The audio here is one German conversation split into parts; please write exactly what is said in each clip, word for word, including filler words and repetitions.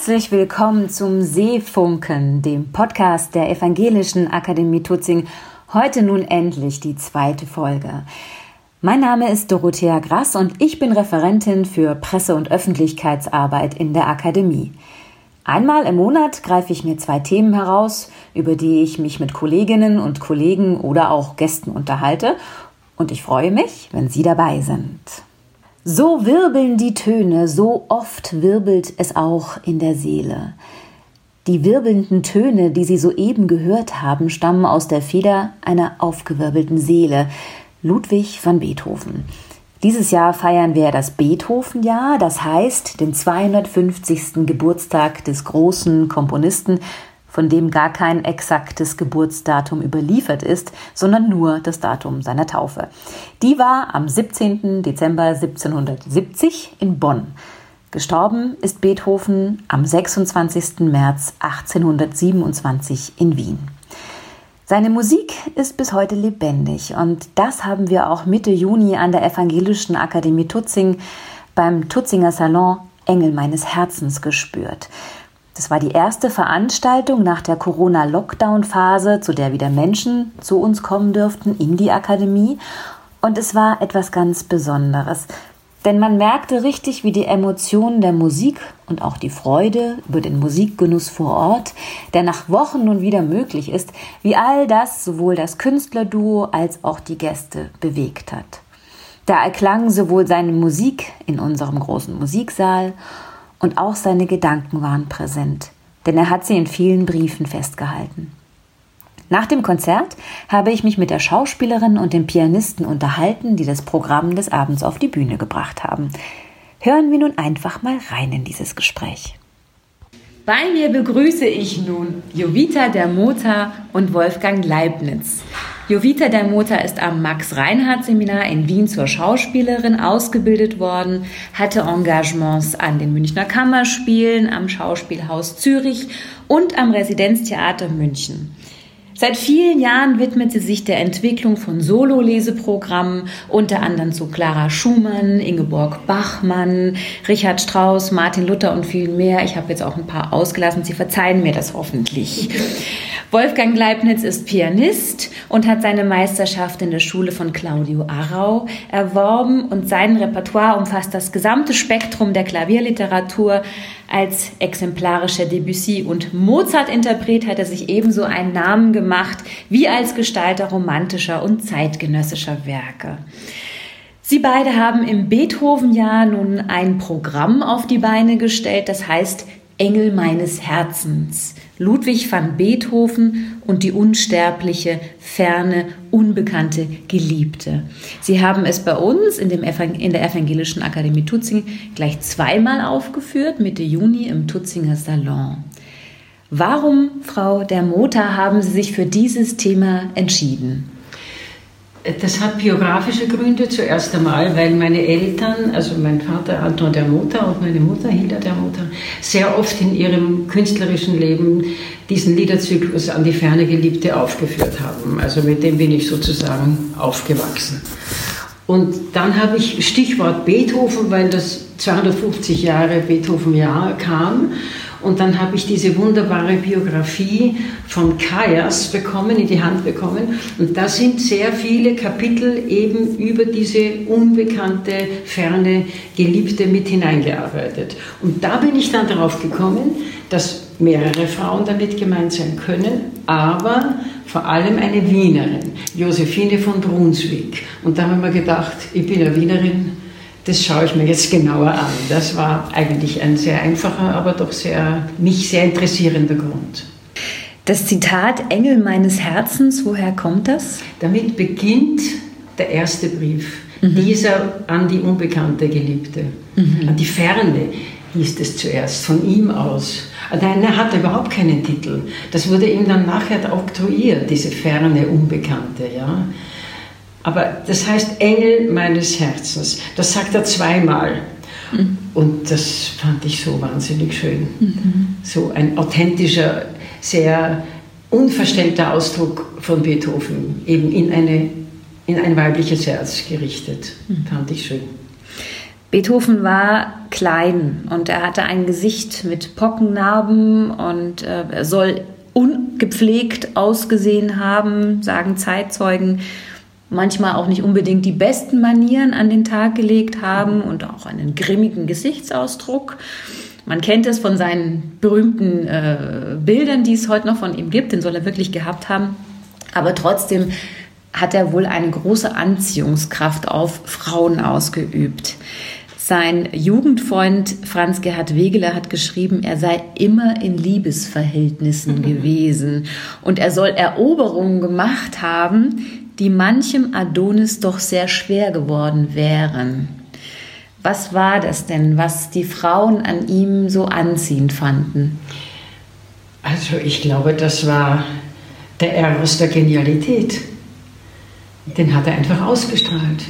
Herzlich willkommen zum Seefunken, dem Podcast der Evangelischen Akademie Tutzing. Heute nun endlich die zweite Folge. Mein Name ist Dorothea Grass und ich bin Referentin für Presse- und Öffentlichkeitsarbeit in der Akademie. Einmal im Monat greife ich mir zwei Themen heraus, über die ich mich mit Kolleginnen und Kollegen oder auch Gästen unterhalte. Und ich freue mich, wenn Sie dabei sind. So wirbeln die Töne, so oft wirbelt es auch in der Seele. Die wirbelnden Töne, die Sie soeben gehört haben, stammen aus der Feder einer aufgewirbelten Seele, Ludwig van Beethoven. Dieses Jahr feiern wir das Beethoven-Jahr, das heißt den zweihundertfünfzigsten Geburtstag des großen Komponisten, von dem gar kein exaktes Geburtsdatum überliefert ist, sondern nur das Datum seiner Taufe. Die war am siebzehnten Dezember siebzehnhundertsiebzig in Bonn. Gestorben ist Beethoven am sechsundzwanzigsten März achtzehnhundertsiebenundzwanzig in Wien. Seine Musik ist bis heute lebendig und das haben wir auch Mitte Juni an der Evangelischen Akademie Tutzing beim Tutzinger Salon Engel meines Herzens gespürt. Das war die erste Veranstaltung nach der Corona-Lockdown-Phase, zu der wieder Menschen zu uns kommen dürften in die Akademie. Und es war etwas ganz Besonderes. Denn man merkte richtig, wie die Emotionen der Musik und auch die Freude über den Musikgenuss vor Ort, der nach Wochen nun wieder möglich ist, wie all das sowohl das Künstlerduo als auch die Gäste bewegt hat. Da erklang sowohl seine Musik in unserem großen Musiksaal, und auch seine Gedanken waren präsent, denn er hat sie in vielen Briefen festgehalten. Nach dem Konzert habe ich mich mit der Schauspielerin und dem Pianisten unterhalten, die das Programm des Abends auf die Bühne gebracht haben. Hören wir nun einfach mal rein in dieses Gespräch. Bei mir begrüße ich nun Jovita Dermota und Wolfgang Leibniz. Jovita Dermota ist am Max-Reinhardt-Seminar in Wien zur Schauspielerin ausgebildet worden, hatte Engagements an den Münchner Kammerspielen, am Schauspielhaus Zürich und am Residenztheater München. Seit vielen Jahren widmet sie sich der Entwicklung von Solo-Leseprogrammen, unter anderem zu Clara Schumann, Ingeborg Bachmann, Richard Strauss, Martin Luther und viel mehr. Ich habe jetzt auch ein paar ausgelassen, Sie verzeihen mir das hoffentlich. Wolfgang Leibniz ist Pianist und hat seine Meisterschaft in der Schule von Claudio Arrau erworben und sein Repertoire umfasst das gesamte Spektrum der Klavierliteratur. Als exemplarischer Debussy- und Mozart-Interpret hat er sich ebenso einen Namen gemacht wie als Gestalter romantischer und zeitgenössischer Werke. Sie beide haben im Beethoven-Jahr nun ein Programm auf die Beine gestellt, das heißt Engel meines Herzens. Ludwig van Beethoven und die unsterbliche, ferne, unbekannte Geliebte. Sie haben es bei uns in, dem Evang- in der Evangelischen Akademie Tutzing gleich zweimal aufgeführt, Mitte Juni im Tutzinger Salon. Warum, Frau Dermota, haben Sie sich für dieses Thema entschieden? Das hat biografische Gründe zuerst einmal, weil meine Eltern, also mein Vater Anton Dermota und meine Mutter Hilda Dermota, sehr oft in ihrem künstlerischen Leben diesen Liederzyklus An die ferne Geliebte aufgeführt haben. Also mit dem bin ich sozusagen aufgewachsen. Und dann habe ich Stichwort Beethoven, weil das zweihundertfünfzig Jahre Beethoven-Jahr kam. Und dann habe ich diese wunderbare Biografie von Kajas bekommen, in die Hand bekommen. Und da sind sehr viele Kapitel eben über diese unbekannte, ferne Geliebte mit hineingearbeitet. Und da bin ich dann darauf gekommen, dass mehrere Frauen damit gemeint sein können, aber vor allem eine Wienerin, Josephine von Brunswick. Und da haben wir gedacht, ich bin ja Wienerin, das schaue ich mir jetzt genauer an. Das war eigentlich ein sehr einfacher, aber doch sehr, mich sehr interessierender Grund. Das Zitat Engel meines Herzens, woher kommt das? Damit beginnt der erste Brief, mhm. dieser an die unbekannte Geliebte, mhm. an die Ferne hieß es zuerst, von ihm aus. Nein, er hatte überhaupt keinen Titel. Das wurde ihm dann nachher oktroyiert, diese ferne, unbekannte, ja. Aber das heißt Engel meines Herzens. Das sagt er zweimal. Mhm. Und das fand ich so wahnsinnig schön. Mhm. So ein authentischer, sehr unverstellter Ausdruck von Beethoven, eben in, eine, in ein weibliches Herz gerichtet. Mhm. Fand ich schön. Beethoven war klein und er hatte ein Gesicht mit Pockennarben und äh, er soll ungepflegt ausgesehen haben, sagen Zeitzeugen. Manchmal auch nicht unbedingt die besten Manieren an den Tag gelegt haben und auch einen grimmigen Gesichtsausdruck. Man kennt es von seinen berühmten äh, Bildern, die es heute noch von ihm gibt, den soll er wirklich gehabt haben. Aber trotzdem hat er wohl eine große Anziehungskraft auf Frauen ausgeübt. Sein Jugendfreund Franz Gerhard Wegeler hat geschrieben, er sei immer in Liebesverhältnissen gewesen und er soll Eroberungen gemacht haben, die manchem Adonis doch sehr schwer geworden wären. Was war das denn, was die Frauen an ihm so anziehend fanden? Also ich glaube, das war der Eros der Genialität. Den hat er einfach ausgestrahlt.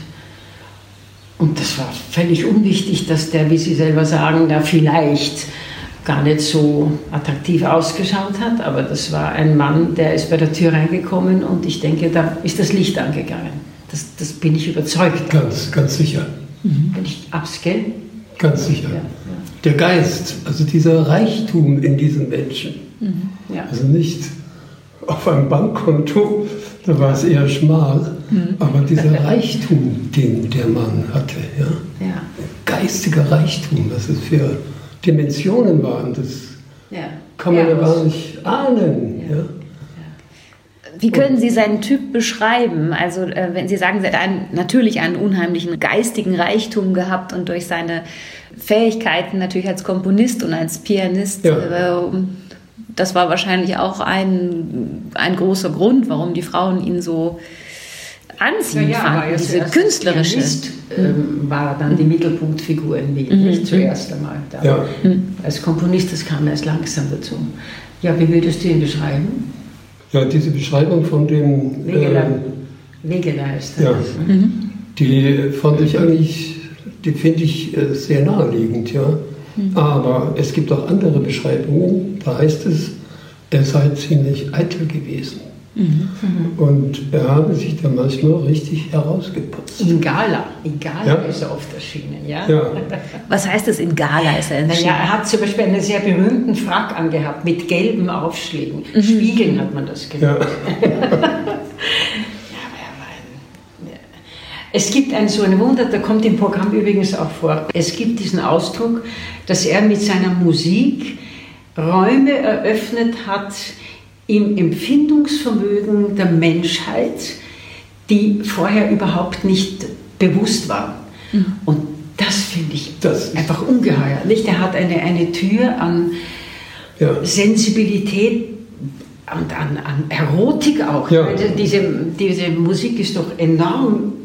Und das war völlig unwichtig, dass der, wie Sie selber sagen, da vielleicht gar nicht so attraktiv ausgeschaut hat. Aber das war ein Mann, der ist bei der Tür reingekommen und ich denke, da ist das Licht angegangen. Das, das bin ich überzeugt. Ganz, ganz sicher. Mhm. Wenn ich abs, gell? Ganz sicher. Ja, ja. Der Geist, also dieser Reichtum in diesem Menschen. Mhm. Ja. Also nicht auf einem Bankkonto, da war es eher schmal, mhm. aber dieser Reichtum, den der Mann hatte, ja? Ja. Geistiger Reichtum, was es für Dimensionen waren, das ja. kann man ja, ja gar nicht ahnen. Ja. Ja? Wie können Sie seinen Typ beschreiben? Also äh, wenn Sie sagen, er hat einen, natürlich einen unheimlichen geistigen Reichtum gehabt und durch seine Fähigkeiten natürlich als Komponist und als Pianist, ja. äh, das war wahrscheinlich auch ein, ein großer Grund, warum die Frauen ihn so anziehend ja, ja, fanden. ja, diese künstlerische. Pianist, ähm, war dann die Mittelpunktfigur in Wien, mhm. nicht zuerst einmal. Da. Ja. Als Komponist, das kam erst langsam dazu. Ja, wie würdest du ihn beschreiben? Ja, diese Beschreibung von dem... Wegeler. Ähm, Wegeler heißt er. Ja, mhm. die fand ich eigentlich, die finde ich äh, sehr naheliegend, ja. Mhm. Aber es gibt auch andere Beschreibungen, da heißt es, er sei ziemlich eitel gewesen. Mhm. Und er habe sich da manchmal richtig herausgeputzt. In Gala, in Gala ja. ist er oft erschienen, ja? ja. Was heißt das, in Gala ist er erschienen? Naja, er hat zum Beispiel einen sehr berühmten Frack angehabt mit gelben Aufschlägen. Mhm. Spiegeln hat man das genannt. Ja. Ja, aber er war ein, ja. Es gibt ein so ein Wunder, da kommt im Programm übrigens auch vor. Es gibt diesen Ausdruck, dass er mit seiner Musik Räume eröffnet hat, im Empfindungsvermögen der Menschheit, die vorher überhaupt nicht bewusst war. Mhm. Und das finde ich das einfach ungeheuer. Nicht? Er hat eine, eine Tür an ja. Sensibilität und an, an Erotik auch. Ja. Diese, diese Musik ist doch enorm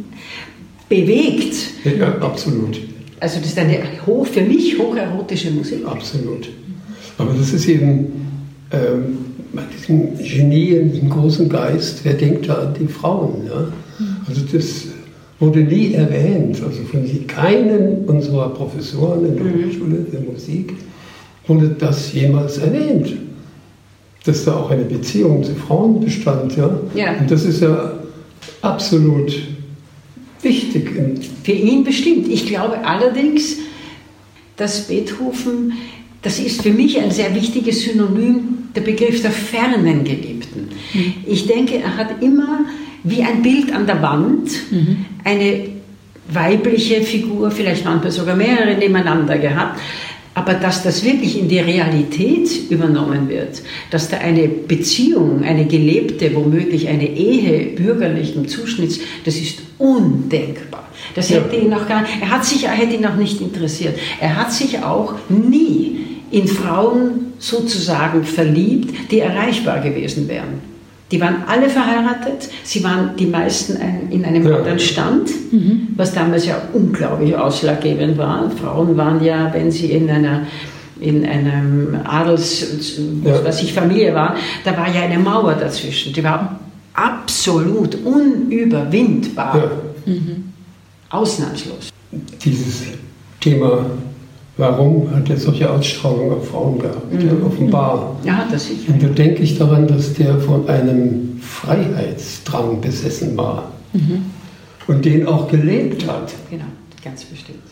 bewegt. Ja, absolut. Also das ist eine hoch, für mich hocherotische Musik. Absolut. Aber das ist eben... Ähm, bei diesem Genie, diesem großen Geist, wer denkt da an die Frauen? Ja? Also das wurde nie erwähnt, also von keinem unserer Professoren in der mhm. Hochschule der Musik wurde das jemals erwähnt, dass da auch eine Beziehung zu Frauen bestand. Ja? Ja. Und das ist ja absolut wichtig. Für ihn bestimmt. Ich glaube allerdings, dass Beethoven, das ist für mich ein sehr wichtiges Synonym, der Begriff der fernen Geliebten. Mhm. Ich denke, er hat immer wie ein Bild an der Wand mhm. eine weibliche Figur, vielleicht manchmal sogar mehrere nebeneinander gehabt, aber dass das wirklich in die Realität übernommen wird, dass da eine Beziehung, eine gelebte, womöglich eine Ehe bürgerlichen Zuschnitts, das ist undenkbar. Das hätte ihn auch gar, er hat sich, er hätte ihn auch nicht interessiert. Er hat sich auch nie in Frauen sozusagen verliebt, die erreichbar gewesen wären. Die waren alle verheiratet, sie waren die meisten ein, in einem ja. anderen Stand, mhm. was damals ja unglaublich ausschlaggebend war. Frauen waren ja, wenn sie in einer in einem Adels, ja. was ich Familie war, da war ja eine Mauer dazwischen. Die war absolut unüberwindbar. Ja. Mhm. Ausnahmslos. Dieses Thema, warum hat er solche Ausstrahlung auf Frauen gehabt? Mhm. Ja, offenbar. Ja, das sicher. Und da denke ich daran, dass der von einem Freiheitsdrang besessen war. Mhm. Und den auch gelebt hat. Genau, ganz bestimmt.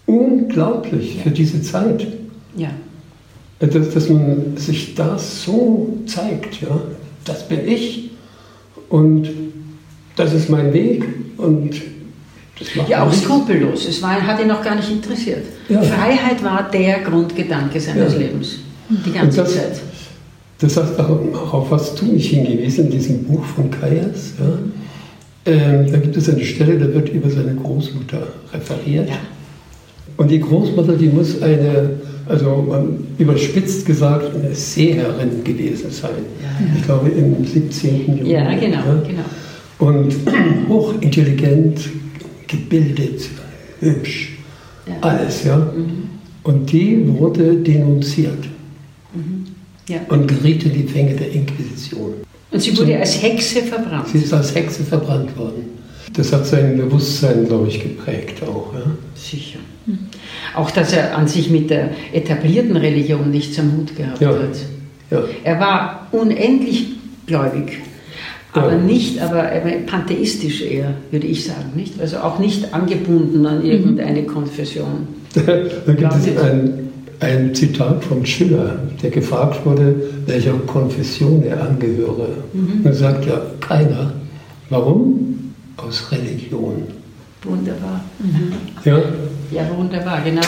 unglaublich ja. für diese Zeit. Ja. Dass, dass man sich das so zeigt, ja, das bin ich und das ist mein Weg und das macht ja, auch nichts. skrupellos. Es war, hat ihn noch gar nicht interessiert. Ja. Freiheit war der Grundgedanke seines ja. Lebens, die ganze das, Zeit. Das heißt, auch, auf was du mich hingewiesen in diesem Buch von Kajas, ja, ähm, da gibt es eine Stelle, da wird über seine Großmutter referiert. Ja. Und die Großmutter, die muss eine, also man überspitzt gesagt, eine Seherin gewesen sein. Ja, ja. Ich glaube im siebzehnten Jahrhundert. Ja, genau, ja. genau. Und hochintelligent, gebildet, hübsch, ja. alles, ja. Mhm. Und die wurde denunziert mhm. ja. und geriet in die Fänge der Inquisition. Und sie wurde als Hexe verbrannt? Sie ist als Hexe verbrannt worden. Das hat sein Bewusstsein, glaube ich, geprägt auch. Ja? Sicher. Mhm. Auch, dass er an sich mit der etablierten Religion nichts am Hut gehabt ja. hat. Ja. Er war unendlich gläubig. Aber ja. nicht, aber pantheistisch eher, würde ich sagen, nicht? Also auch nicht angebunden an irgendeine Konfession. Da gibt es ein, ein Zitat von Schiller, der gefragt wurde, welcher Konfession er angehöre. Mhm. Und sagt ja, keiner. Warum? Aus Religion. Wunderbar. Mhm. Ja? Ja, wunderbar, genau.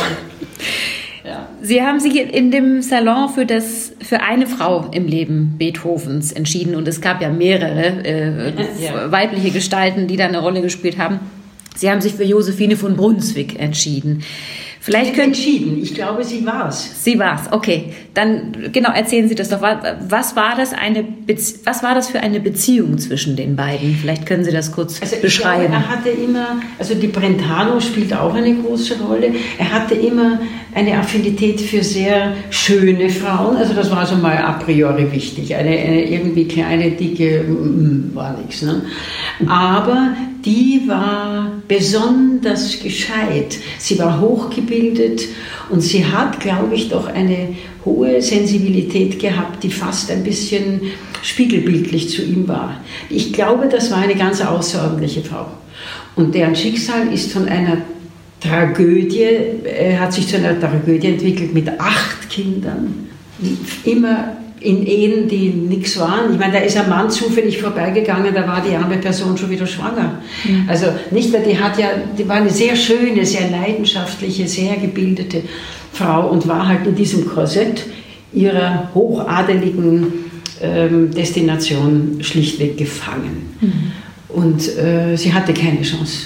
Ja. Sie haben sich in dem Salon für, das, für eine Frau im Leben Beethovens entschieden und es gab ja mehrere äh, ja. weibliche Gestalten, die da eine Rolle gespielt haben. Sie haben sich für Josephine von Brunswick entschieden. Vielleicht können entschieden. Ich glaube, sie war's. Sie war's. Okay, dann genau erzählen Sie das doch. Was war das eine? Bezie- was war das für eine Beziehung zwischen den beiden? Vielleicht können Sie das kurz also ich beschreiben. Glaube, er hatte immer, also die Brentano spielt auch eine große Rolle. Er hatte immer eine Affinität für sehr schöne Frauen. Also das war so mal a priori wichtig. Eine, eine irgendwie kleine, dicke war nichts. Ne? Aber die war besonders gescheit. Sie war hochgebildet und sie hat, glaube ich, doch eine hohe Sensibilität gehabt, die fast ein bisschen spiegelbildlich zu ihm war. Ich glaube, das war eine ganz außerordentliche Frau. Und deren Schicksal ist von einer Tragödie, äh, hat sich zu einer Tragödie entwickelt mit acht Kindern. Immer in Ehen, die nichts waren. Ich meine, da ist ein Mann zufällig vorbeigegangen, da war die arme Person schon wieder schwanger. Mhm. Also nicht, weil die hat ja, die war eine sehr schöne, sehr leidenschaftliche, sehr gebildete Frau und war halt in diesem Korsett ihrer hochadeligen ähm, Destination schlichtweg gefangen. Mhm. Und äh, sie hatte keine Chance.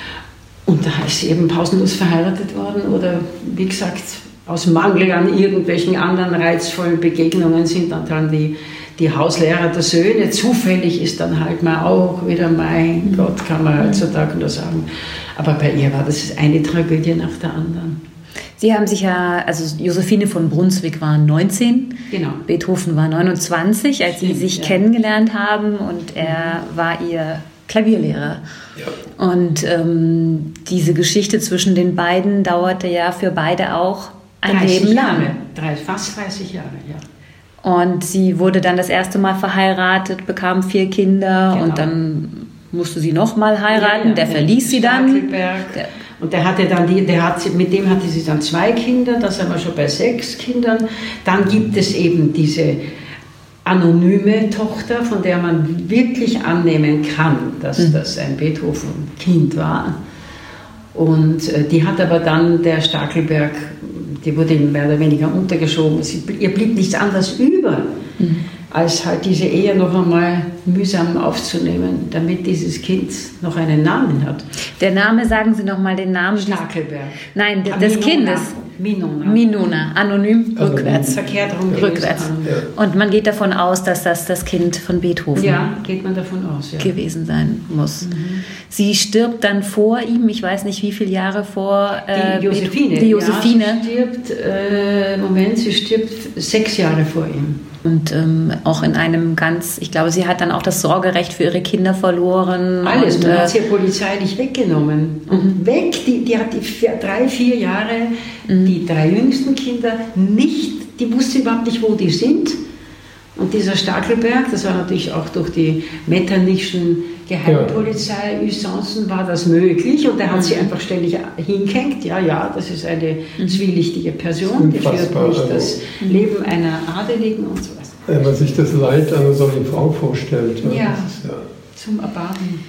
Und da ist sie eben pausenlos verheiratet worden oder, wie gesagt, aus Mangel an irgendwelchen anderen reizvollen Begegnungen sind dann, dann die, die Hauslehrer der Söhne. Zufällig ist dann halt mal auch wieder, mein Gott, kann man heutzutage nur sagen. Aber bei ihr war das eine Tragödie nach der anderen. Sie haben sich ja, also Josephine von Brunswick war neunzehn, genau. Beethoven war neunundzwanzig, als Stimmt, sie sich ja. kennengelernt haben und er war ihr Klavierlehrer. Ja. Und ähm, diese Geschichte zwischen den beiden dauerte ja für beide auch ein Leben lang. Jahre, fast dreißig Jahre, ja. Und sie wurde dann das erste Mal verheiratet, bekam vier Kinder genau. und dann musste sie nochmal heiraten. Ja, ja, der verließ sie dann. Der, und der hatte dann die, der hat, mit dem hatte sie dann zwei Kinder, da sind wir schon bei sechs Kindern. Dann gibt es eben diese anonyme Tochter, von der man wirklich annehmen kann, dass mhm. das ein Beethoven-Kind war. Und äh, die hat aber dann der Stackelberg, die wurde mehr oder weniger untergeschoben. Sie, ihr blieb nichts anderes über, mhm. als halt diese Ehe noch einmal mühsam aufzunehmen, damit dieses Kind noch einen Namen hat. Der Name, sagen Sie noch mal den Namen. Stackelberg. Nein, des Minona. Kindes. Minona. Minona, anonym, also rückwärts. Verkehrt rum. Rückwärts. Ja. Und man geht davon aus, dass das das Kind von Beethoven ja, geht man davon aus, ja. gewesen sein muss. Mhm. Sie stirbt dann vor ihm, ich weiß nicht wie viele Jahre vor äh, die Josephine. Die Josephine. Ja, sie stirbt, äh, Moment, sie stirbt sechs Jahre vor ihm. Und ähm, auch in einem ganz, ich glaube, sie hat dann auch das Sorgerecht für ihre Kinder verloren. Alles, und, man äh, hat sie ja polizeilich weggenommen. Und mhm. weg, die, die hat die vier, drei, vier Jahre, mhm. die drei jüngsten Kinder nicht, die wusste überhaupt nicht, wo die sind. Und dieser Stackelberg, das war natürlich auch durch die Metternichschen Geheimpolizei, Usancen war das möglich und er hat sich einfach ständig hingehängt. Ja, ja, das ist eine zwielichtige Person, die führt nicht das Leben einer Adeligen und so was. Wenn man sich das Leid einer solchen Frau vorstellt. Ja, ja, das ist ja zum Erbarmen.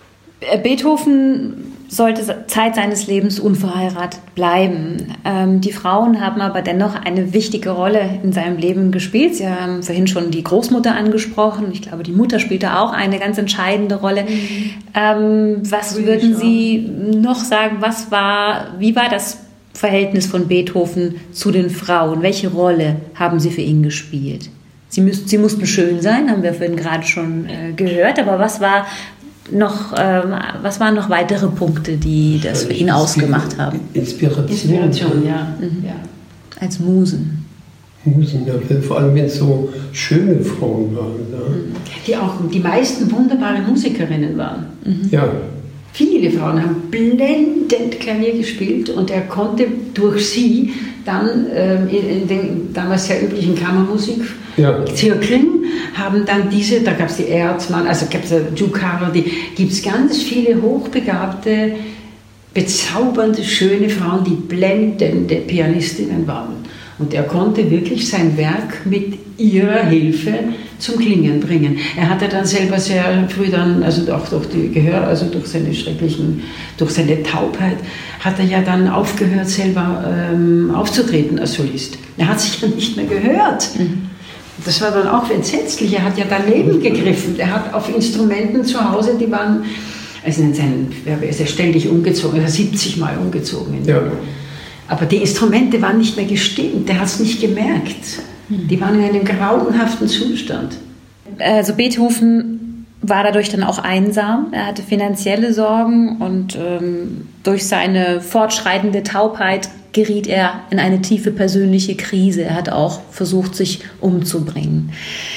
Beethoven sollte Zeit seines Lebens unverheiratet bleiben. Ähm, die Frauen haben aber dennoch eine wichtige Rolle in seinem Leben gespielt. Sie haben vorhin schon die Großmutter angesprochen. Ich glaube, die Mutter spielte auch eine ganz entscheidende Rolle. Mhm. Ähm, was Ruhig würden Sie auch. noch sagen? Was war, wie war das Verhältnis von Beethoven zu den Frauen? Welche Rolle haben sie für ihn gespielt? Sie, müsst, sie mussten schön sein, haben wir vorhin gerade schon äh, gehört. Aber was war noch, ähm, was waren noch weitere Punkte, die das für ihn ausgemacht haben? Inspiration. Inspiration, ja. Mhm. ja. Als Musen. Musen, ja, vor allem wenn es so schöne Frauen waren. Ja. Die auch die meisten wunderbare Musikerinnen waren. Mhm. Ja. Viele Frauen haben blendend Klavier gespielt und er konnte durch sie dann ähm, in, in den damals sehr üblichen Kammermusik ja. Zirkeln, haben dann diese, da gab es die Erzmann, also gab es Giucaro, die gibt es ganz viele hochbegabte, bezaubernde, schöne Frauen, die blendende Pianistinnen waren. Und er konnte wirklich sein Werk mit ihrer Hilfe zum Klingen bringen. Er hatte dann selber sehr früh dann, also auch durch die Gehör, also durch seine schrecklichen, durch seine Taubheit, hat er ja dann aufgehört, selber ähm, aufzutreten als Solist. Er hat sich ja nicht mehr gehört. Mhm. Das war dann auch entsetzlich. Er hat ja daneben gegriffen. Er hat auf Instrumenten zu Hause, die waren, also in seinen, er ist ja ständig umgezogen, er ist siebzig Mal umgezogen. Ja. Aber die Instrumente waren nicht mehr gestimmt, der hat es nicht gemerkt. Die waren in einem grauenhaften Zustand. Also Beethoven war dadurch dann auch einsam. Er hatte finanzielle Sorgen und ähm, durch seine fortschreitende Taubheit geriet er in eine tiefe persönliche Krise. Er hat auch versucht, sich umzubringen.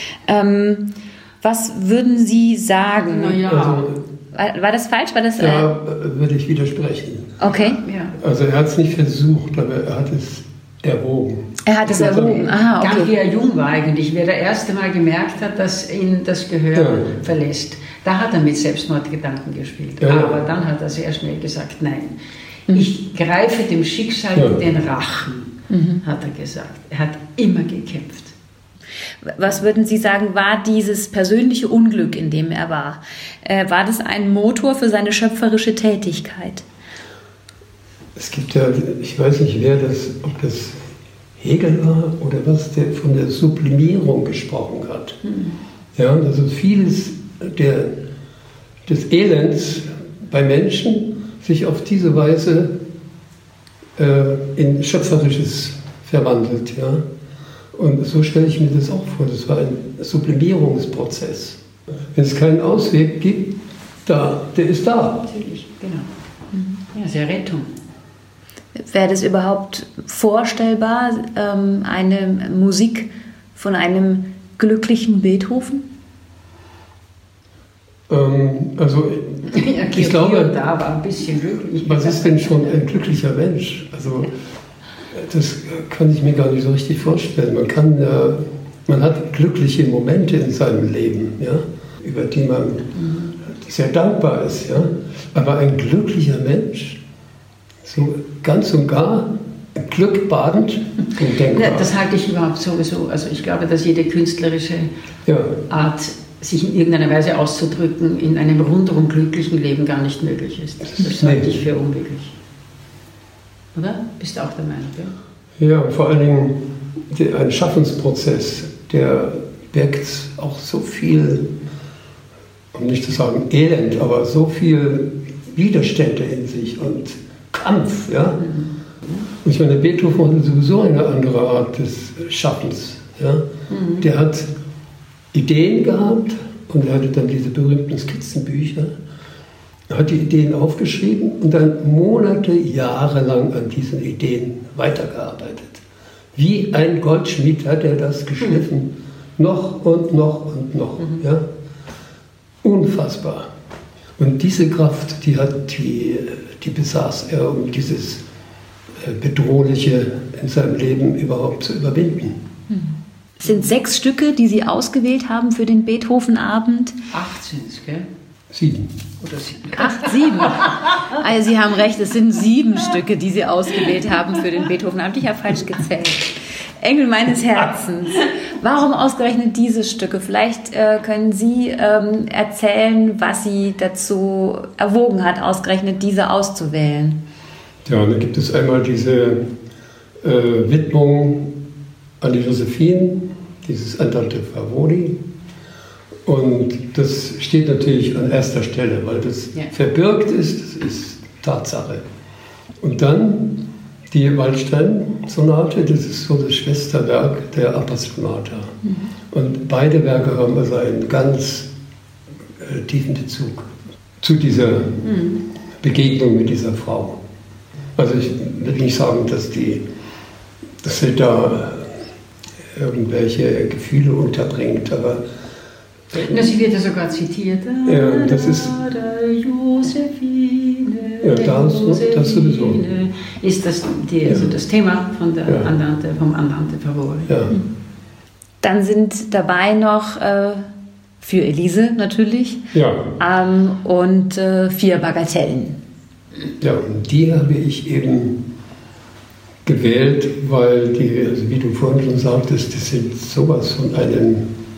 Ähm, was würden Sie sagen? Na ja. Also, war, war das falsch? War das, da äh, würde ich widersprechen. Okay. Ja. Also er hat es nicht versucht, aber er hat es erwogen. Er hat es erwogen, aha, okay. Ganz wie er jung war eigentlich, wie er das erste Mal gemerkt hat, dass ihn das Gehör ja. verlässt. Da hat er mit Selbstmordgedanken gespielt. Ja. Aber dann hat er sehr schnell gesagt, nein, mhm. ich greife dem Schicksal ja. in den Rachen, mhm. hat er gesagt. Er hat immer gekämpft. Was würden Sie sagen, war dieses persönliche Unglück, in dem er war, äh, war das ein Motor für seine schöpferische Tätigkeit? Es gibt ja, ich weiß nicht, wer das, ob das Hegel war oder was, der von der Sublimierung gesprochen hat. Mhm. Ja, also vieles der, des Elends bei Menschen sich auf diese Weise äh, in Schöpferisches verwandelt. Ja. Und so stelle ich mir das auch vor, das war ein Sublimierungsprozess. Wenn es keinen Ausweg gibt, da, der ist da. Natürlich, genau. Mhm. Ja, sehr Rettung. Wäre das überhaupt vorstellbar, eine Musik von einem glücklichen Beethoven? Ähm, also, ja, ich glaube, da war ein bisschen glücklich. Was ist denn schon ein glücklicher Mensch? Also, das kann ich mir gar nicht so richtig vorstellen. Man kann, äh, man hat glückliche Momente in seinem Leben, ja, über die man mhm. sehr dankbar ist, ja. Aber ein glücklicher Mensch, so ganz und gar Glück badend, undenkbar. Das halte ich überhaupt sowieso. Also ich glaube, dass jede künstlerische ja. Art, sich in irgendeiner Weise auszudrücken, in einem rundum glücklichen Leben gar nicht möglich ist. Das halte nee. ich für unmöglich. Oder? Bist du auch der Meinung? Ja, ja, vor allen Dingen ein Schaffensprozess, der birgt auch so viel, um nicht zu sagen Elend, aber so viel Widerstände in sich und Kampf, ja. Und ich meine, Beethoven hatte sowieso eine andere Art des Schaffens, ja. Mhm. Der hat Ideen gehabt und er hatte dann diese berühmten Skizzenbücher, er hat die Ideen aufgeschrieben und dann Monate, Jahre lang an diesen Ideen weitergearbeitet. Wie ein Goldschmied hat er das geschliffen, mhm. noch und noch und noch, mhm. ja. Unfassbar. Und diese Kraft, die, hat, die, die besaß er, um dieses Bedrohliche in seinem Leben überhaupt zu überwinden. Es sind sechs Stücke, die Sie ausgewählt haben für den Beethoven-Abend. Acht sind es, gell? Sieben. Oder sieben. Ach, sieben. Also Sie haben recht, es sind sieben Stücke, die Sie ausgewählt haben für den Beethoven. Habe ich ja falsch gezählt. Engel meines Herzens. Warum ausgerechnet diese Stücke? Vielleicht äh, können Sie ähm, erzählen, was Sie dazu erwogen hat, ausgerechnet diese auszuwählen. Ja, da gibt es einmal diese äh, Widmung an die Josephine, dieses Andante Favori. Und das steht natürlich an erster Stelle, weil das ja. verbirgt ist, das ist Tatsache. Und dann die Waldstein-Sonate, das ist so das Schwesterwerk der Appassionata. Mhm. Und beide Werke haben also einen ganz äh, tiefen Bezug zu dieser mhm. Begegnung mit dieser Frau. Also ich will nicht sagen, dass, die, dass sie da irgendwelche Gefühle unterbringt, aber Na, sie wird ja sogar zitiert. Ja, das ist. Josephine, ja, das, das sowieso. Ist das, die, also ja. das Thema von der ja. Andante, vom Andante Favori. Ja. Dann sind dabei noch äh, für Elise natürlich ja. ähm, und äh, vier Bagatellen. Ja, und die habe ich eben gewählt, weil die, also wie du vorhin schon sagtest, das sind sowas von einem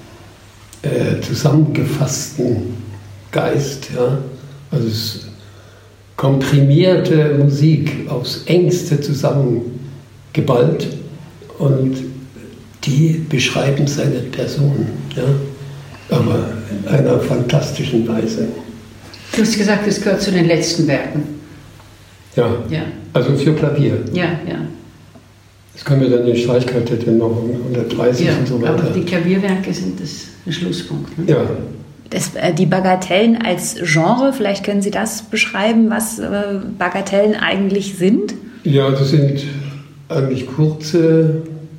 äh, zusammengefassten Geist. Ja? Also es komprimierte Musik aufs Engste zusammengeballt und die beschreiben seine Person, ja? Aber in einer fantastischen Weise. Du hast gesagt, es gehört zu den letzten Werken. Ja, ja. Also für Klavier. Ja, ja. Das können wir dann in Streichquartette noch hundertdreißig ja, und so weiter. Aber die Klavierwerke sind das ein Schlusspunkt. Ne? Ja. Das, äh, die Bagatellen als Genre, vielleicht können Sie das beschreiben, was äh, Bagatellen eigentlich sind? Ja, das sind eigentlich kurze,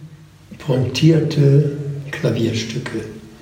pointierte Klavierstücke.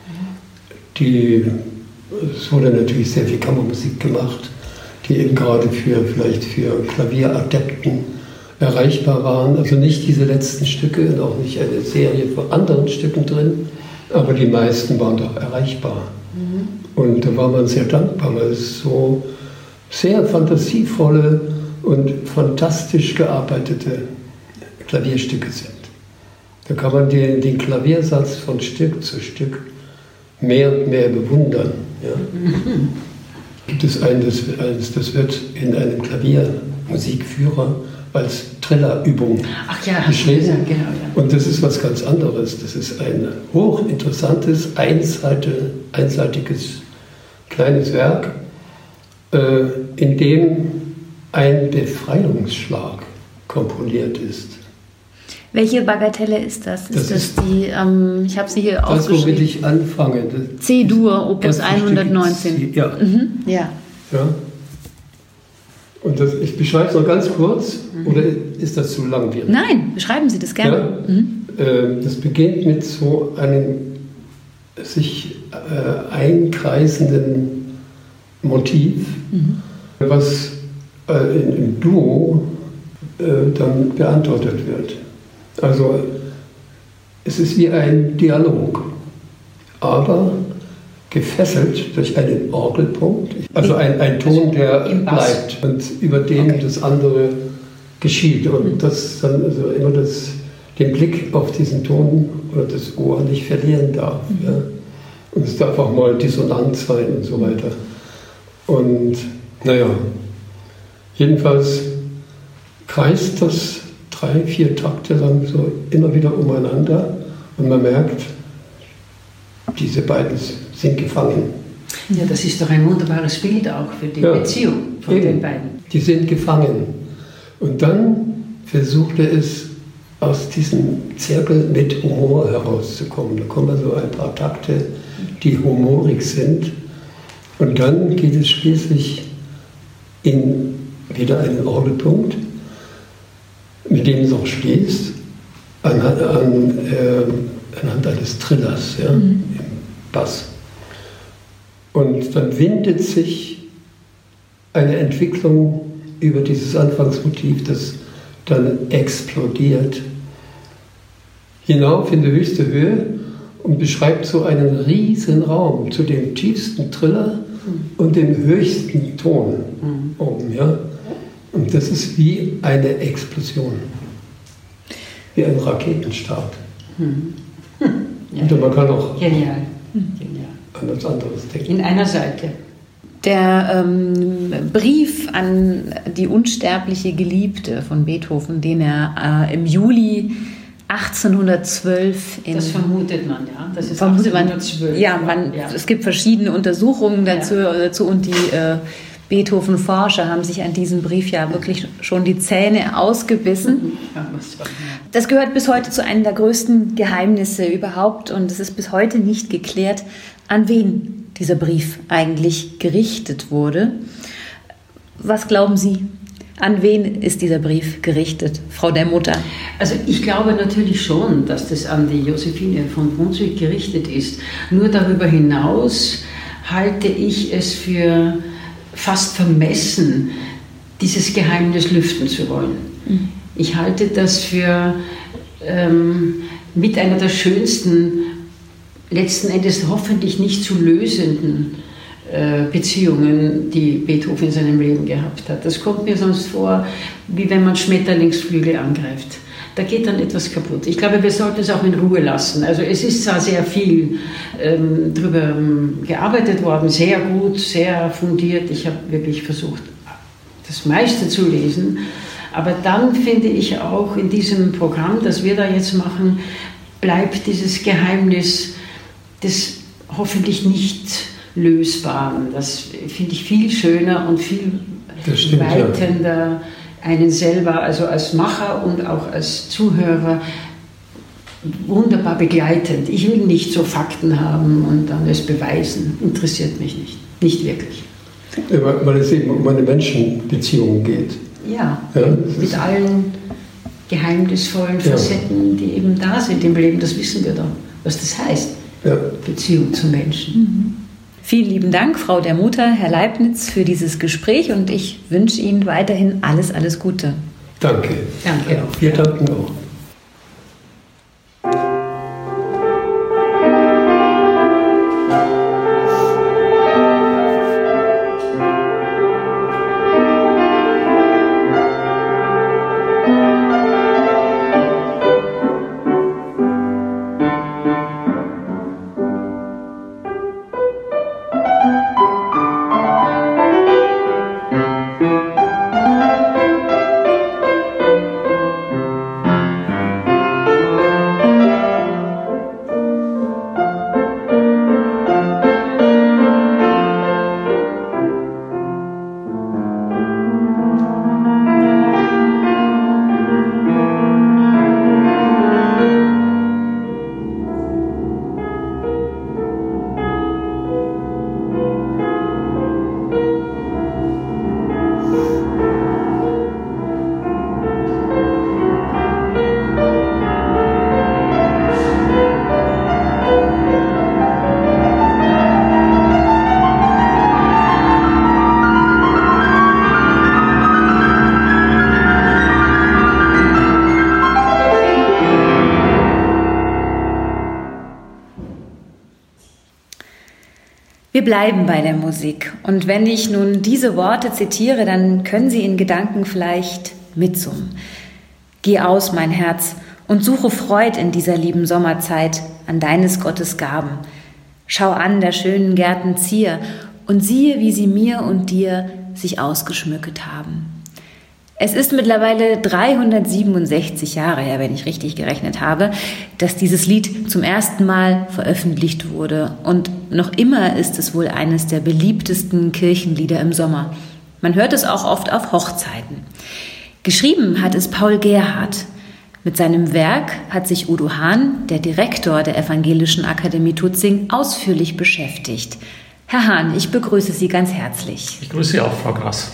Die, es wurde natürlich sehr viel Kammermusik gemacht, die eben gerade für, vielleicht für Klavieradepten erreichbar waren. Also nicht diese letzten Stücke und auch nicht eine Serie von anderen Stücken drin, aber die meisten waren doch erreichbar. Mhm. Und da war man sehr dankbar, weil es so sehr fantasievolle und fantastisch gearbeitete Klavierstücke sind. Da kann man den, den Klaviersatz von Stück zu Stück mehr und mehr bewundern. Ja. Mhm. Gibt es eines, eines, das wird in einem Klaviermusikführer als Trillerübung Ach ja, beschrieben. Gesagt, genau, ja. Und das ist was ganz anderes. Das ist ein hochinteressantes, einseitig, einseitiges kleines Werk, äh, in dem ein Befreiungsschlag komponiert ist. Welche Bagatelle ist das? Ist das, das ist die, ähm, ich habe sie hier das, aufgeschrieben. Das, womit ich anfange. C-Dur, Opus hundertneunzehn. Ja. Mhm, ja. ja. Und das, ich beschreibe es noch ganz kurz, mhm. oder ist das zu langwierig? Nein, beschreiben Sie das gerne. Ja? Mhm. Äh, das beginnt mit so einem sich äh, einkreisenden Motiv, mhm. was äh, in, im Duo äh, dann beantwortet wird. Also es ist wie ein Dialog, aber gefesselt durch einen Orgelpunkt, also ein, ein Ton, der bleibt und über den okay. das andere geschieht und das dann also immer das, den Blick auf diesen Ton oder das Ohr nicht verlieren darf. Mhm. Ja. Und es darf auch mal dissonant sein und so weiter. Und naja, jedenfalls kreist das drei, vier Takte lang so immer wieder umeinander und man merkt, diese beiden sind gefangen. Ja, das ist doch ein wunderbares Bild auch für die ja, Beziehung von eben. den beiden. Die sind gefangen. Und dann versucht er es, aus diesem Zirkel mit Humor herauszukommen. Da kommen also ein paar Takte, die humorig sind. Und dann geht es schließlich in wieder einen Orgelpunkt, mit dem es auch schließt, anhand, an, äh, anhand eines Trillers, ja, mhm. im Bass. Und dann windet sich eine Entwicklung über dieses Anfangsmotiv, das dann explodiert, hinauf in die höchste Höhe und beschreibt so einen riesen Raum zu dem tiefsten Triller und dem höchsten Ton mhm. oben. Ja? Und das ist wie eine Explosion, wie ein Raketenstart. Mhm. Ja. Und man kann auch Genial. Genial. an etwas anderes denken. In einer Seite. Der ähm, Brief an die unsterbliche Geliebte von Beethoven, den er äh, im Juli achtzehnhundertzwölf in... Das vermutet man, ja. Das ist vermutet achtzehnhundertzwölf. Man, ja, man, ja, es gibt verschiedene Untersuchungen dazu, ja. dazu und die äh, Beethoven-Forscher haben sich an diesem Brief ja wirklich schon die Zähne ausgebissen. Das gehört bis heute zu einem der größten Geheimnisse überhaupt und es ist bis heute nicht geklärt, an wen dieser Brief eigentlich gerichtet wurde. Was glauben Sie? An wen ist dieser Brief gerichtet, Frau der Mutter? Also ich glaube natürlich schon, dass das an die Josephine von Brunswick gerichtet ist. Nur darüber hinaus halte ich es für fast vermessen, dieses Geheimnis lüften zu wollen. Mhm. Ich halte das für ähm, mit einer der schönsten, letzten Endes hoffentlich nicht zu lösenden äh, Beziehungen, die Beethoven in seinem Leben gehabt hat. Das kommt mir sonst vor, wie wenn man Schmetterlingsflügel angreift. Da geht dann etwas kaputt. Ich glaube, wir sollten es auch in Ruhe lassen. Also es ist zwar sehr viel ähm, darüber ähm, gearbeitet worden, sehr gut, sehr fundiert. Ich habe wirklich versucht, das meiste zu lesen. Aber dann finde ich auch in diesem Programm, das wir da jetzt machen, bleibt dieses Geheimnis des hoffentlich nicht Lösbaren. Das finde ich viel schöner und viel stimmt, weitender. Ja. Einen selber, also als Macher und auch als Zuhörer, wunderbar begleitend. Ich will nicht so Fakten haben und dann es beweisen. Interessiert mich nicht. Nicht wirklich. Ja, weil es eben um eine Menschenbeziehung geht. Ja, ja mit allen geheimnisvollen Facetten, ja. die eben da sind im Leben. Das wissen wir doch, was das heißt. Ja. Beziehung zu Menschen. Mhm. Vielen lieben Dank, Frau der Mutter, Herr Leibniz, für dieses Gespräch und ich wünsche Ihnen weiterhin alles, alles Gute. Danke. Danke auch. Wir danken auch. Wir bleiben bei der Musik und wenn ich nun diese Worte zitiere, dann können Sie in Gedanken vielleicht mitsummen. Geh aus, mein Herz, und suche Freud in dieser lieben Sommerzeit an deines Gottes Gaben. Schau an der schönen Gärten Zier und siehe, wie sie mir und dir sich ausgeschmückt haben. Es ist mittlerweile dreihundertsiebenundsechzig Jahre her, wenn ich richtig gerechnet habe, dass dieses Lied zum ersten Mal veröffentlicht wurde. Und noch immer ist es wohl eines der beliebtesten Kirchenlieder im Sommer. Man hört es auch oft auf Hochzeiten. Geschrieben hat es Paul Gerhardt. Mit seinem Werk hat sich Udo Hahn, der Direktor der Evangelischen Akademie Tutzing, ausführlich beschäftigt. Herr Hahn, ich begrüße Sie ganz herzlich. Ich grüße Sie auch, Frau Grass.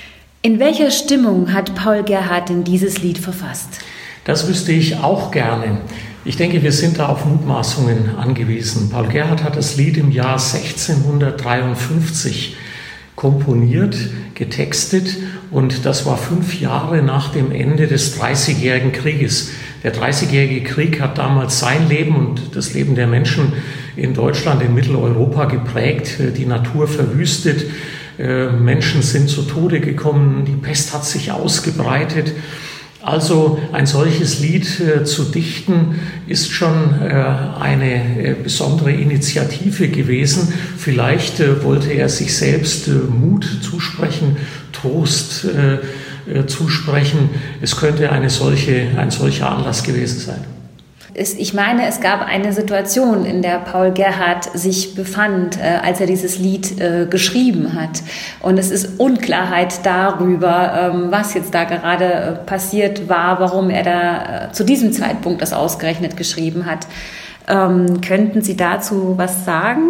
In welcher Stimmung hat Paul Gerhardt denn dieses Lied verfasst? Das wüsste ich auch gerne. Ich denke, wir sind da auf Mutmaßungen angewiesen. Paul Gerhardt hat das Lied im Jahr sechzehnhundertdreiundfünfzig komponiert, getextet und das war fünf Jahre nach dem Ende des Dreißigjährigen Krieges. Der Dreißigjährige Krieg hat damals sein Leben und das Leben der Menschen in Deutschland, in Mitteleuropa geprägt, die Natur verwüstet, Menschen sind zu Tode gekommen, die Pest hat sich ausgebreitet. Also ein solches Lied zu dichten, ist schon eine besondere Initiative gewesen. Vielleicht wollte er sich selbst Mut zusprechen, Trost zusprechen. Es könnte eine solche, ein solcher Anlass gewesen sein. Ich meine, es gab eine Situation, in der Paul Gerhardt sich befand, äh, als er dieses Lied äh, geschrieben hat. Und es ist Unklarheit darüber, ähm, was jetzt da gerade äh, passiert war, warum er da äh, zu diesem Zeitpunkt das ausgerechnet geschrieben hat. Ähm, könnten Sie dazu was sagen?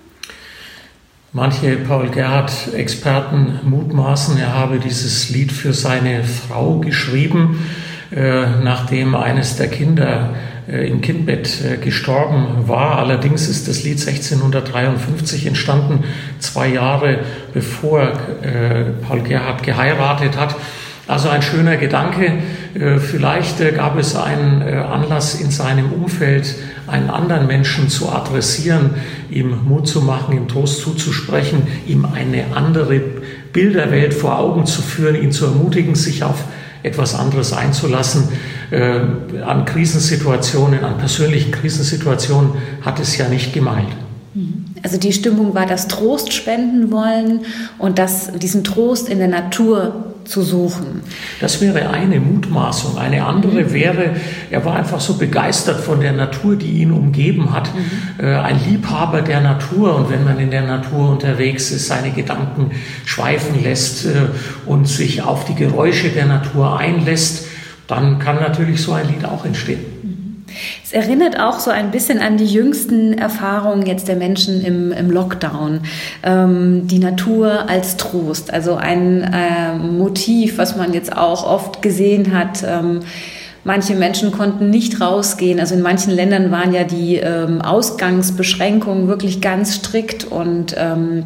Manche Paul Gerhardt-Experten mutmaßen, er habe dieses Lied für seine Frau geschrieben, äh, nachdem eines der Kinder im Kindbett gestorben war. Allerdings ist das Lied sechzehnhundertdreiundfünfzig entstanden, zwei Jahre bevor äh, Paul Gerhardt geheiratet hat. Also ein schöner Gedanke. Äh, vielleicht äh, gab es einen äh, Anlass in seinem Umfeld, einen anderen Menschen zu adressieren, ihm Mut zu machen, ihm Trost zuzusprechen, ihm eine andere Bilderwelt vor Augen zu führen, ihn zu ermutigen, sich auf etwas anderes einzulassen. Äh, an Krisensituationen, an persönlichen Krisensituationen hat es ja nicht gemangelt. Also die Stimmung war das Trost spenden wollen und das, diesen Trost in der Natur zu suchen. Das wäre eine Mutmaßung. Eine andere wäre, er war einfach so begeistert von der Natur, die ihn umgeben hat. Mhm. Äh, ein Liebhaber der Natur, und wenn man in der Natur unterwegs ist, seine Gedanken schweifen lässt äh, und sich auf die Geräusche der Natur einlässt, dann kann natürlich so ein Lied auch entstehen. Es erinnert auch so ein bisschen an die jüngsten Erfahrungen jetzt der Menschen im, im Lockdown. Ähm, die Natur als Trost, also ein äh, Motiv, was man jetzt auch oft gesehen hat. Ähm, manche Menschen konnten nicht rausgehen. Also in manchen Ländern waren ja die ähm, Ausgangsbeschränkungen wirklich ganz strikt und ähm,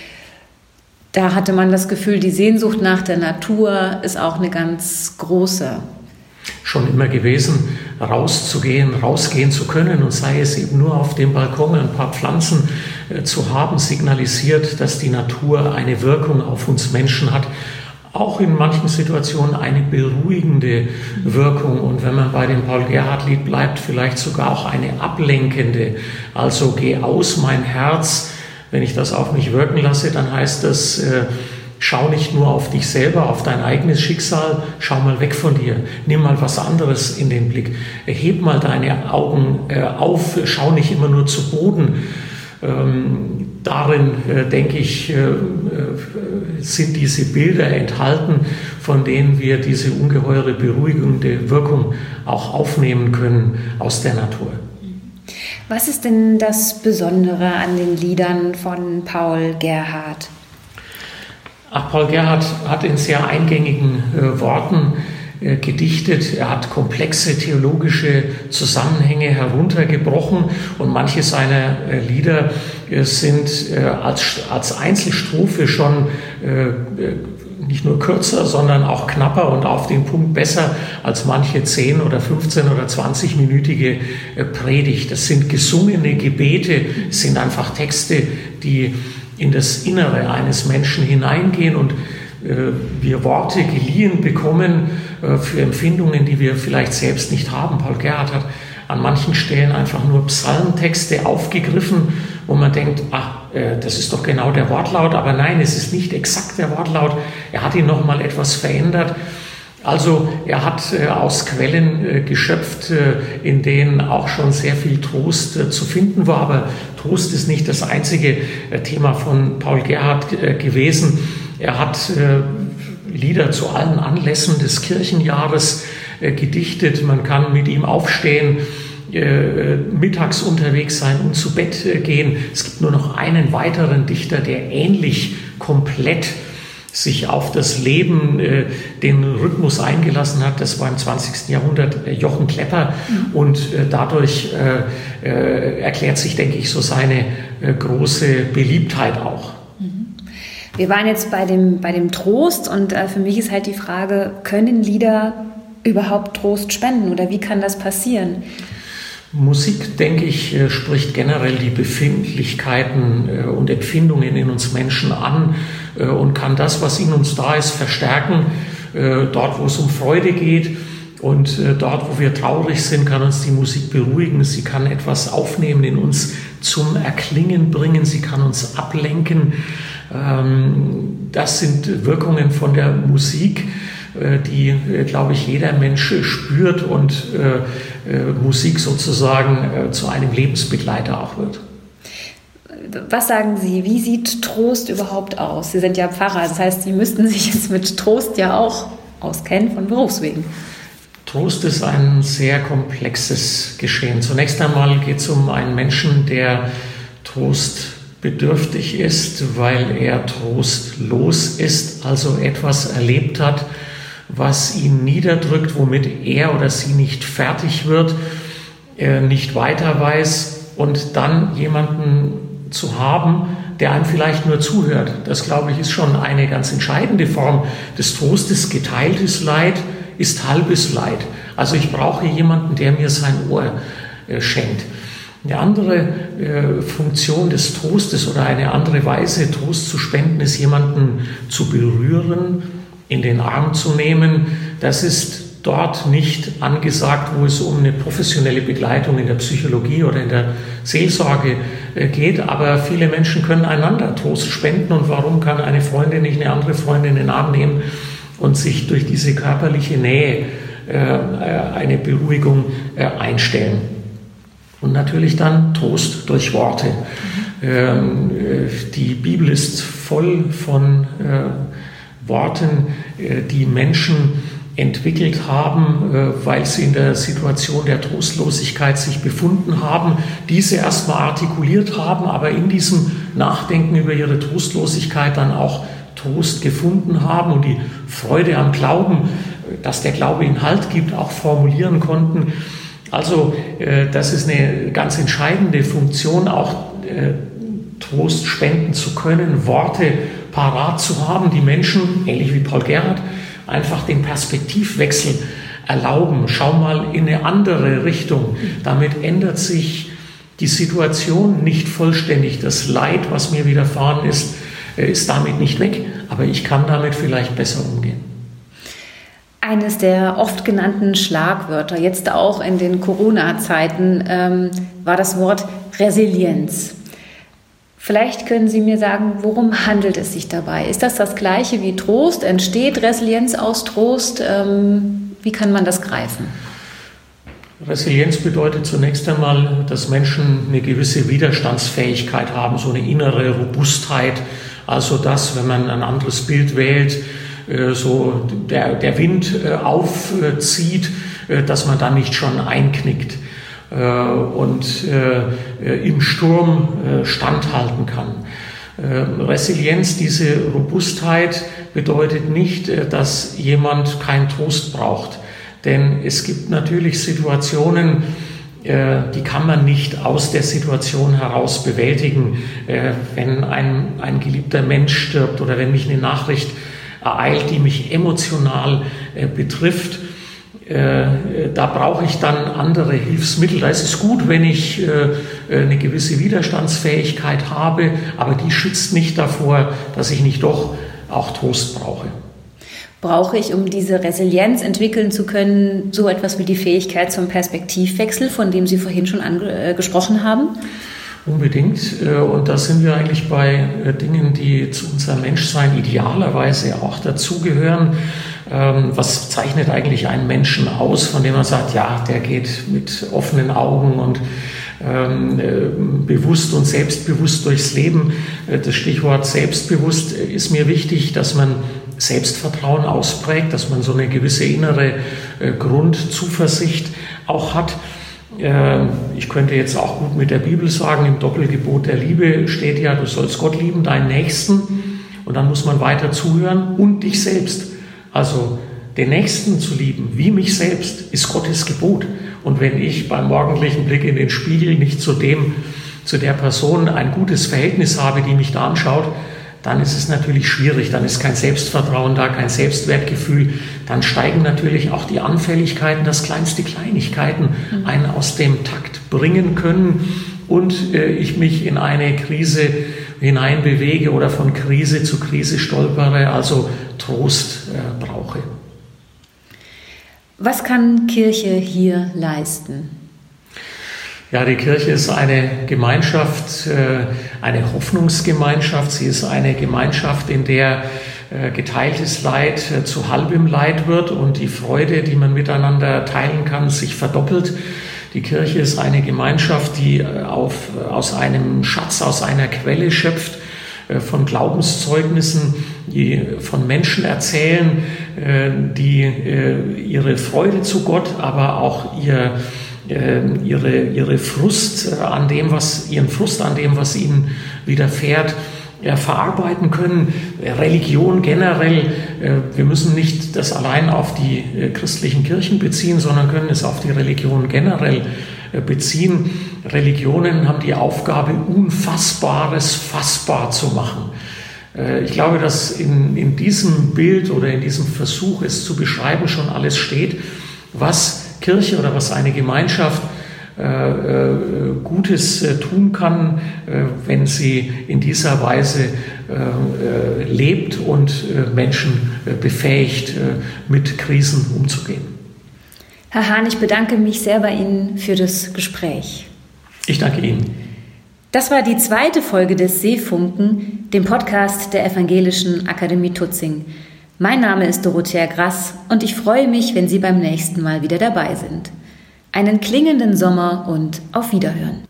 da hatte man das Gefühl, die Sehnsucht nach der Natur ist auch eine ganz große. Schon immer gewesen, rauszugehen, rausgehen zu können, und sei es eben nur auf dem Balkon ein paar Pflanzen äh, zu haben, signalisiert, dass die Natur eine Wirkung auf uns Menschen hat. Auch in manchen Situationen eine beruhigende Wirkung, und wenn man bei dem Paul Gerhardt-Lied bleibt, vielleicht sogar auch eine ablenkende. Also geh aus, mein Herz. Wenn ich das auf mich wirken lasse, dann heißt das, äh, schau nicht nur auf dich selber, auf dein eigenes Schicksal, schau mal weg von dir, nimm mal was anderes in den Blick, heb mal deine Augen äh, auf, schau nicht immer nur zu Boden. Ähm, darin, äh, denke ich, äh, sind diese Bilder enthalten, von denen wir diese ungeheure beruhigende Wirkung auch aufnehmen können aus der Natur. Was ist denn das Besondere an den Liedern von Paul Gerhardt? Ach, Paul Gerhardt hat in sehr eingängigen äh, Worten äh, gedichtet. Er hat komplexe theologische Zusammenhänge heruntergebrochen, und manche seiner äh, Lieder äh, sind äh, als, als Einzelstrophe schon äh, nicht nur kürzer, sondern auch knapper und auf den Punkt besser als manche zehn oder fünfzehn oder zwanzig-minütige äh, Predigt. Das sind gesungene Gebete, es sind einfach Texte, die in das Innere eines Menschen hineingehen und äh, wir Worte geliehen bekommen äh, für Empfindungen, die wir vielleicht selbst nicht haben. Paul Gerhardt hat an manchen Stellen einfach nur Psalmtexte aufgegriffen, wo man denkt, ach, äh, das ist doch genau der Wortlaut, aber nein, es ist nicht exakt der Wortlaut. Er hat ihn noch mal etwas verändert. Also er hat äh, aus Quellen äh, geschöpft, äh, in denen auch schon sehr viel Trost äh, zu finden war. Aber Trost ist nicht das einzige äh, Thema von Paul Gerhardt äh, gewesen. Er hat äh, Lieder zu allen Anlässen des Kirchenjahres äh, gedichtet. Man kann mit ihm aufstehen, äh, mittags unterwegs sein und zu Bett äh, gehen. Es gibt nur noch einen weiteren Dichter, der ähnlich komplett sich auf das Leben, äh, den Rhythmus eingelassen hat. Das war im zwanzigsten Jahrhundert äh, Jochen Klepper. Mhm. Und äh, dadurch äh, äh, erklärt sich, denke ich, so seine äh, große Beliebtheit auch. Mhm. Wir waren jetzt bei dem, bei dem Trost, und äh, für mich ist halt die Frage, können Lieder überhaupt Trost spenden oder wie kann das passieren? Musik, denke ich, spricht generell die Befindlichkeiten und Empfindungen in uns Menschen an und kann das, was in uns da ist, verstärken. Dort, wo es um Freude geht und dort, wo wir traurig sind, kann uns die Musik beruhigen. Sie kann etwas aufnehmen, in uns zum Erklingen bringen. Sie kann uns ablenken. Das sind Wirkungen von der Musik, die, glaube ich, jeder Mensch spürt und äh, äh, Musik sozusagen äh, zu einem Lebensbegleiter auch wird. Was sagen Sie, wie sieht Trost überhaupt aus? Sie sind ja Pfarrer, das heißt, Sie müssten sich jetzt mit Trost ja auch auskennen von Berufswegen. Trost ist ein sehr komplexes Geschehen. Zunächst einmal geht es um einen Menschen, der trostbedürftig ist, weil er trostlos ist, also etwas erlebt hat, was ihn niederdrückt, womit er oder sie nicht fertig wird, äh, nicht weiter weiß und dann jemanden zu haben, der einem vielleicht nur zuhört. Das, glaube ich, ist schon eine ganz entscheidende Form des Trostes. Geteiltes Leid ist halbes Leid. Also ich brauche jemanden, der mir sein Ohr äh, schenkt. Eine andere äh, Funktion des Trostes oder eine andere Weise, Trost zu spenden, ist, jemanden zu berühren, in den Arm zu nehmen. Das ist dort nicht angesagt, wo es um eine professionelle Begleitung in der Psychologie oder in der Seelsorge geht. Aber viele Menschen können einander Trost spenden. Und warum kann eine Freundin nicht eine andere Freundin in den Arm nehmen und sich durch diese körperliche Nähe äh, eine Beruhigung äh, einstellen? Und natürlich dann Trost durch Worte. Mhm. Ähm, die Bibel ist voll von äh, Worten, die Menschen entwickelt haben, weil sie in der Situation der Trostlosigkeit sich befunden haben, diese erstmal artikuliert haben, aber in diesem Nachdenken über ihre Trostlosigkeit dann auch Trost gefunden haben und die Freude am Glauben, dass der Glaube ihnen Halt gibt, auch formulieren konnten. Also das ist eine ganz entscheidende Funktion, auch Trost spenden zu können, Worte parat zu haben, die Menschen, ähnlich wie Paul Gerhardt, einfach den Perspektivwechsel erlauben. Schau mal in eine andere Richtung. Damit ändert sich die Situation nicht vollständig. Das Leid, was mir widerfahren ist, ist damit nicht weg, aber ich kann damit vielleicht besser umgehen. Eines der oft genannten Schlagwörter, jetzt auch in den Corona-Zeiten, ähm, war das Wort Resilienz. Vielleicht können Sie mir sagen, worum handelt es sich dabei? Ist das das Gleiche wie Trost? Entsteht Resilienz aus Trost? Ähm, wie kann man das greifen? Resilienz bedeutet zunächst einmal, dass Menschen eine gewisse Widerstandsfähigkeit haben, so eine innere Robustheit. Also dass, wenn man ein anderes Bild wählt, so der, der Wind aufzieht, dass man dann nicht schon einknickt und im Sturm standhalten kann. Resilienz, diese Robustheit bedeutet nicht, dass jemand keinen Trost braucht. Denn es gibt natürlich Situationen, die kann man nicht aus der Situation heraus bewältigen. Wenn ein, ein geliebter Mensch stirbt oder wenn mich eine Nachricht ereilt, die mich emotional betrifft, da brauche ich dann andere Hilfsmittel. Da ist es gut, wenn ich eine gewisse Widerstandsfähigkeit habe, aber die schützt nicht davor, dass ich nicht doch auch Trost brauche. Brauche ich, um diese Resilienz entwickeln zu können, so etwas wie die Fähigkeit zum Perspektivwechsel, von dem Sie vorhin schon angesprochen haben? Unbedingt. Und da sind wir eigentlich bei Dingen, die zu unserem Menschsein idealerweise auch dazugehören. Was zeichnet eigentlich einen Menschen aus, von dem man sagt, ja, der geht mit offenen Augen und ähm, bewusst und selbstbewusst durchs Leben? Das Stichwort selbstbewusst ist mir wichtig, dass man Selbstvertrauen ausprägt, dass man so eine gewisse innere äh, Grundzuversicht auch hat. Äh, ich könnte jetzt auch gut mit der Bibel sagen, im Doppelgebot der Liebe steht ja, du sollst Gott lieben, deinen Nächsten. Und dann muss man weiter zuhören und dich selbst. Also den Nächsten zu lieben, wie mich selbst, ist Gottes Gebot. Und wenn ich beim morgendlichen Blick in den Spiegel nicht zu dem, zu der Person ein gutes Verhältnis habe, die mich da anschaut, dann ist es natürlich schwierig, dann ist kein Selbstvertrauen da, kein Selbstwertgefühl, dann steigen natürlich auch die Anfälligkeiten, dass kleinste Kleinigkeiten einen aus dem Takt bringen können und äh, ich mich in eine Krise hineinbewege oder von Krise zu Krise stolpere, also Trost äh, brauche. Was kann Kirche hier leisten? Ja, die Kirche ist eine Gemeinschaft, eine Hoffnungsgemeinschaft. Sie ist eine Gemeinschaft, in der geteiltes Leid zu halbem Leid wird und die Freude, die man miteinander teilen kann, sich verdoppelt. Die Kirche ist eine Gemeinschaft, die auf, aus einem Schatz, aus einer Quelle schöpft, von Glaubenszeugnissen, die von Menschen erzählen, die ihre Freude zu Gott, aber auch ihr Ihre, ihre Frust an dem, was, ihren Frust an dem, was ihnen widerfährt, ja, verarbeiten können. Religion generell, wir müssen nicht das allein auf die christlichen Kirchen beziehen, sondern können es auf die Religion generell beziehen. Religionen haben die Aufgabe, Unfassbares fassbar zu machen. Ich glaube, dass in, in diesem Bild oder in diesem Versuch, es zu beschreiben, schon alles steht, was Kirche oder was eine Gemeinschaft äh, äh, Gutes äh, tun kann, äh, wenn sie in dieser Weise äh, äh, lebt und äh, Menschen äh, befähigt, äh, mit Krisen umzugehen. Herr Hahn, ich bedanke mich sehr bei Ihnen für das Gespräch. Ich danke Ihnen. Das war die zweite Folge des Seefunken, dem Podcast der Evangelischen Akademie Tutzing. Mein Name ist Dorothea Grass und ich freue mich, wenn Sie beim nächsten Mal wieder dabei sind. Einen klingenden Sommer und auf Wiederhören.